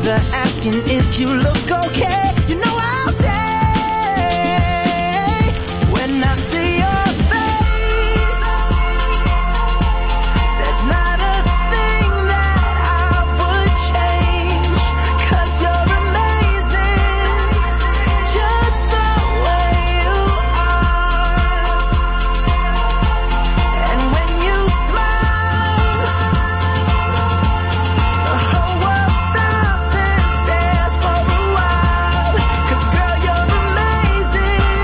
bother asking if you look okay. You know I'll say